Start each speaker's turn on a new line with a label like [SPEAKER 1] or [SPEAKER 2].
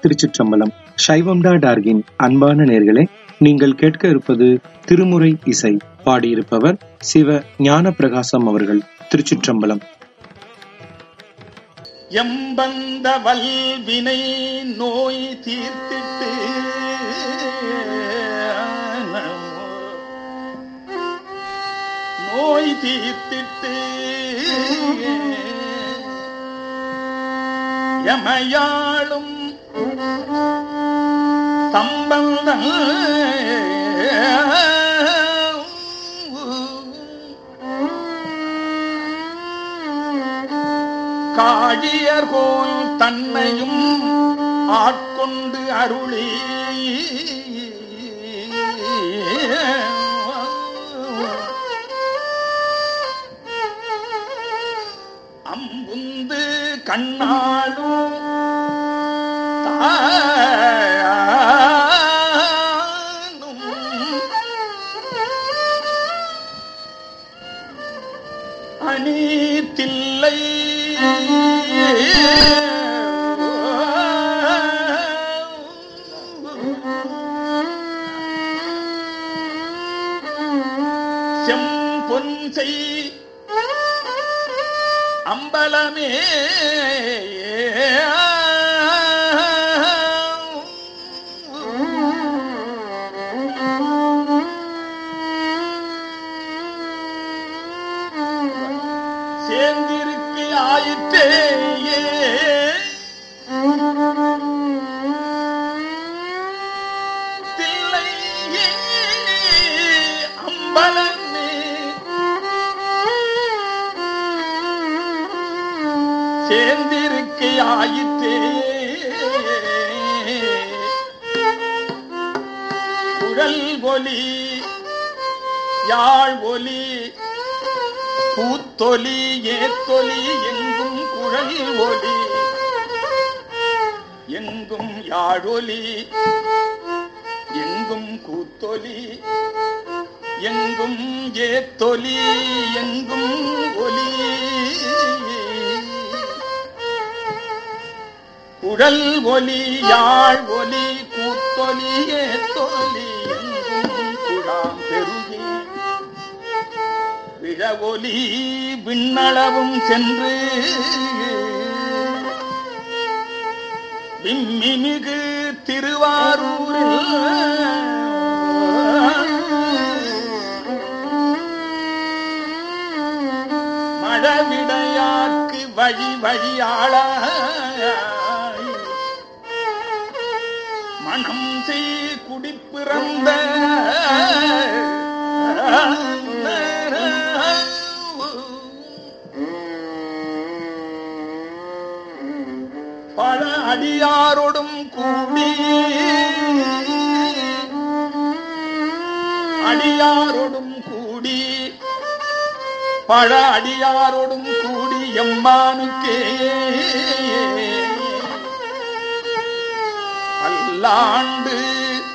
[SPEAKER 1] திருச்சிற்றம்பலம். சைவம்டா டார்கின் அன்பான நேர்களே, நீங்கள் கேட்க இருப்பது திருமுறை இசை. பாடியிருப்பவர் சிவ ஞான பிரகாசம் அவர்கள். திருச்சிற்றம்பலம்.
[SPEAKER 2] எம்பந்த வல்வினை நோய் தீர்த்திட்டு எமையாளும் சம்பந்தம் காழியர்கோல் தன்னையும் ஆட்கொண்டு அருளி அம்புந்து கண்ணாலும் அநீதில்லை செம்பொன் செய் அம்பலமே சேர்ந்திருக்கு ஆயிற்றே தில்லை அம்பலமே சேர்ந்திருக்கு ஆயிற்றே குழல் ஒலி யாழ் ஒலி பூத்தொலி ஏத்தொலி எங்கும் குழல் ஒலி எங்கும் யாழொலி எங்கும் கூத்தொலி எங்கும் ஏத்தொலி எங்கும் ஒலி குழல் ஒலி யாழ் ஒலி கூத்தொலி ஏத்தொலி எங்கும் குழாம் பெருகி விழவொலி விண்ணளவும் சென்று விம்மிமிகு திருவாரூரில் மழவிடையாக்கு வழி வழியாளாய் மனம் செய் குடிப்பிறந்த பல அடியாரோடும் கூடி பல அடியாரோடும் கூடி எம்மானுக்கே பல்லாண்டு